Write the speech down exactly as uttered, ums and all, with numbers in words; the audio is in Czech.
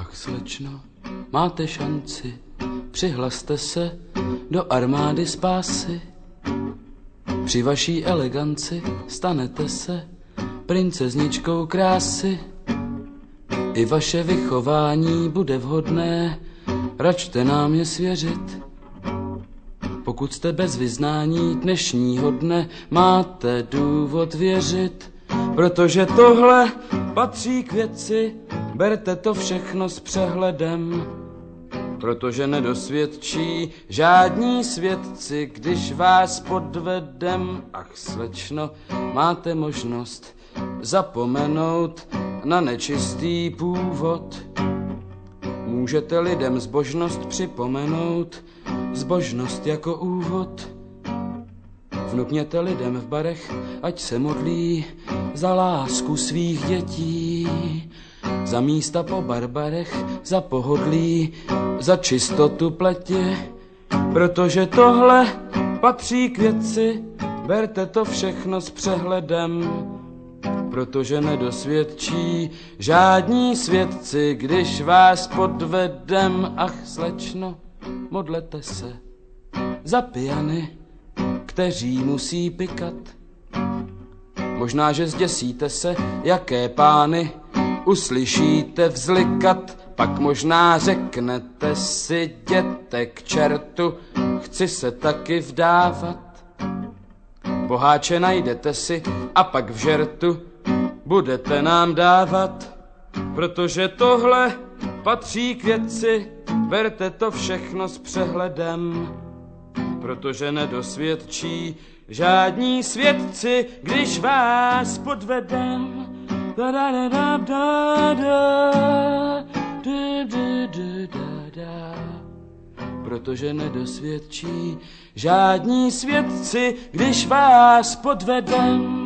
Ach, slečno, máte šanci, přihlaste se do armády spásy. Při vaší eleganci stanete se princezničkou krásy. I vaše vychování bude vhodné, račte nám je svěřit. Pokud jste bez vyznání dnešního dne, máte důvod věřit. Protože tohle patří k věci, berte to všechno s přehledem. Protože nedosvědčí žádní svědci, když vás podvedem. Ach, slečno, máte možnost zapomenout na nečistý původ. Můžete lidem zbožnost připomenout, zbožnost jako úvod. Vnukněte lidem v barech, ať se modlí za lásku svých dětí, za místa po barbarech, za pohodlí, za čistotu pletě. Protože tohle patří k věci, berte to všechno s přehledem. Protože nedosvědčí žádní svědci, když vás podvedem. Ach, slečno, modlete se za pijany, kteří musí pikat. Možná, že zděsíte se, jaké pány uslyšíte vzlikat. Pak možná řeknete si, jděte k čertu, chci se taky vdávat. Boháče najdete si a pak v žertu budete nám dávat. Protože tohle patří k věci, berte to všechno s přehledem. Protože nedosvědčí žádní svědci, když vás podvedem. Da da da da da da da da da da. Protože nedosvědčí žádní svědci, když vás podvedem.